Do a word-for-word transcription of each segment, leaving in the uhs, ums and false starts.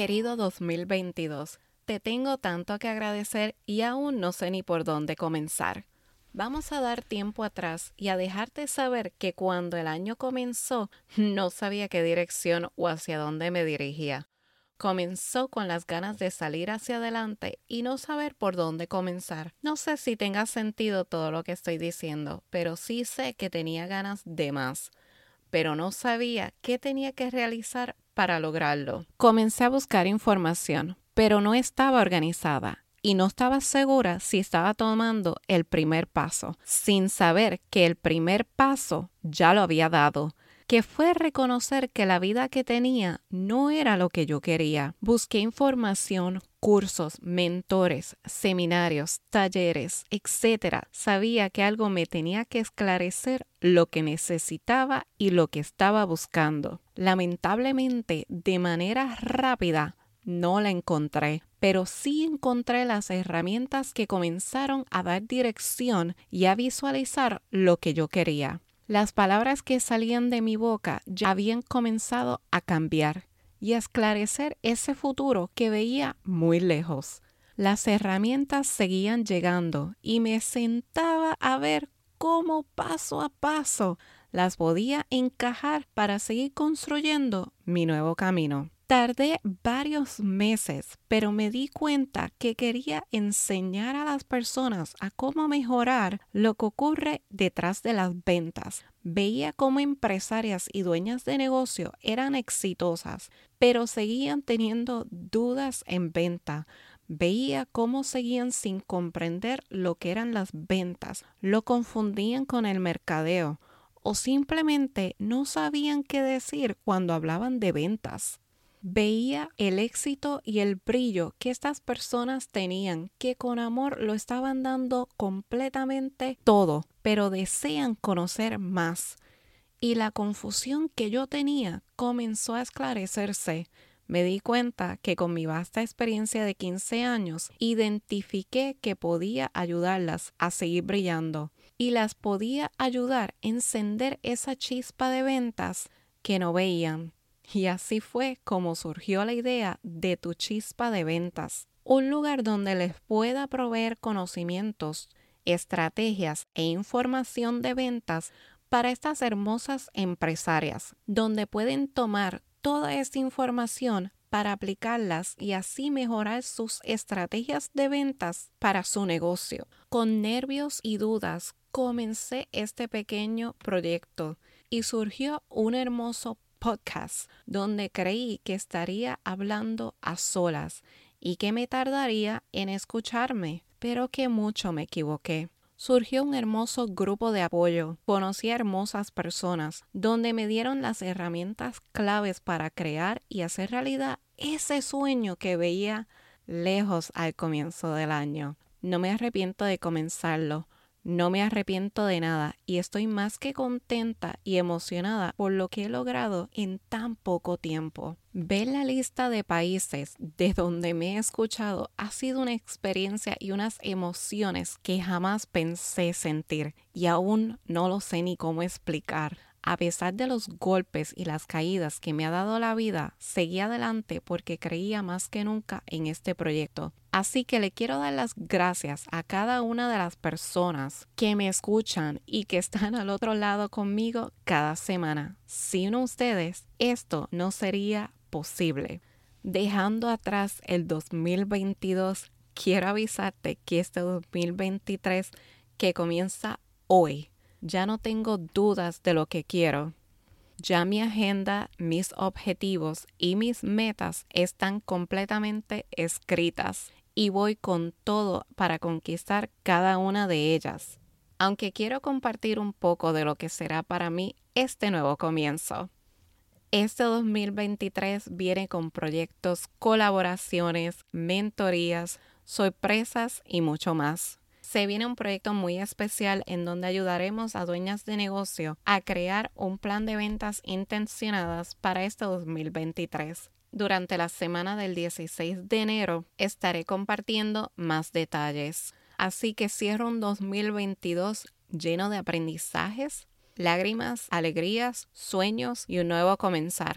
Querido dos mil veintidós, te tengo tanto que agradecer y aún no sé ni por dónde comenzar. Vamos a dar tiempo atrás y a dejarte saber que cuando el año comenzó no sabía qué dirección o hacia dónde me dirigía. Comenzó con las ganas de salir hacia adelante y no saber por dónde comenzar. No sé si tenga sentido todo lo que estoy diciendo, pero sí sé que tenía ganas de más, pero no sabía qué tenía que realizar para lograrlo. Comencé a buscar información, pero no estaba organizada y no estaba segura si estaba tomando el primer paso, sin saber que el primer paso ya lo había dado, que fue reconocer que la vida que tenía no era lo que yo quería. Busqué información, cursos, mentores, seminarios, talleres, etcétera. Sabía que algo me tenía que esclarecer lo que necesitaba y lo que estaba buscando. Lamentablemente, de manera rápida, no la encontré, pero sí encontré las herramientas que comenzaron a dar dirección y a visualizar lo que yo quería. Las palabras que salían de mi boca ya habían comenzado a cambiar y a esclarecer ese futuro que veía muy lejos. Las herramientas seguían llegando y me sentaba a ver cómo paso a paso las podía encajar para seguir construyendo mi nuevo camino. Tardé varios meses, pero me di cuenta que quería enseñar a las personas a cómo mejorar lo que ocurre detrás de las ventas. Veía cómo empresarias y dueñas de negocio eran exitosas, pero seguían teniendo dudas en venta. Veía cómo seguían sin comprender lo que eran las ventas, lo confundían con el mercadeo o simplemente no sabían qué decir cuando hablaban de ventas. Veía el éxito y el brillo que estas personas tenían, que con amor lo estaban dando completamente todo, pero desean conocer más. Y la confusión que yo tenía comenzó a esclarecerse. Me di cuenta que con mi vasta experiencia de quince años, identifiqué que podía ayudarlas a seguir brillando y las podía ayudar a encender esa chispa de ventas que no veían. Y así fue como surgió la idea de Tu Chispa de Ventas, un lugar donde les pueda proveer conocimientos, estrategias e información de ventas para estas hermosas empresarias, donde pueden tomar toda esta información para aplicarlas y así mejorar sus estrategias de ventas para su negocio. Con nervios y dudas comencé este pequeño proyecto y surgió un hermoso podcast donde creí que estaría hablando a solas y que me tardaría en escucharme, pero que mucho me equivoqué. Surgió un hermoso grupo de apoyo, conocí a hermosas personas donde me dieron las herramientas claves para crear y hacer realidad ese sueño que veía lejos al comienzo del año. No me arrepiento de comenzarlo. No me arrepiento de nada y estoy más que contenta y emocionada por lo que he logrado en tan poco tiempo. Ver la lista de países de donde me he escuchado ha sido una experiencia y unas emociones que jamás pensé sentir y aún no lo sé ni cómo explicar. A pesar de los golpes y las caídas que me ha dado la vida, seguí adelante porque creía más que nunca en este proyecto. Así que le quiero dar las gracias a cada una de las personas que me escuchan y que están al otro lado conmigo cada semana. Sin ustedes, esto no sería posible. Dejando atrás el dos mil veintidós, quiero avisarte que este dos mil veintitrés que comienza hoy, ya no tengo dudas de lo que quiero. Ya mi agenda, mis objetivos y mis metas están completamente escritas y voy con todo para conquistar cada una de ellas. Aunque quiero compartir un poco de lo que será para mí este nuevo comienzo. Este dos mil veintitrés viene con proyectos, colaboraciones, mentorías, sorpresas y mucho más. Se viene un proyecto muy especial en donde ayudaremos a dueñas de negocio a crear un plan de ventas intencionadas para este dos mil veintitrés. Durante la semana del dieciséis de enero estaré compartiendo más detalles. Así que cierro un dos mil veintidós lleno de aprendizajes, lágrimas, alegrías, sueños y un nuevo comenzar.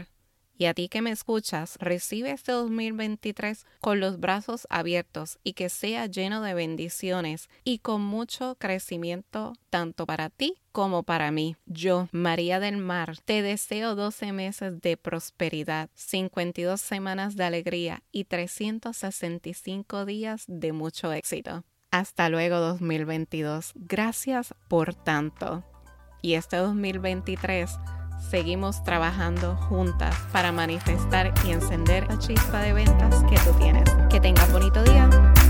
Y a ti que me escuchas, recibe este dos mil veintitrés con los brazos abiertos y que sea lleno de bendiciones y con mucho crecimiento tanto para ti como para mí. Yo, María del Mar, te deseo doce meses de prosperidad, cincuenta y dos semanas de alegría y trescientos sesenta y cinco días de mucho éxito. Hasta luego dos mil veintidós. Gracias por tanto. Y este dos mil veintitrés seguimos trabajando juntas para manifestar y encender la chispa de ventas que tú tienes. Que tengas bonito día.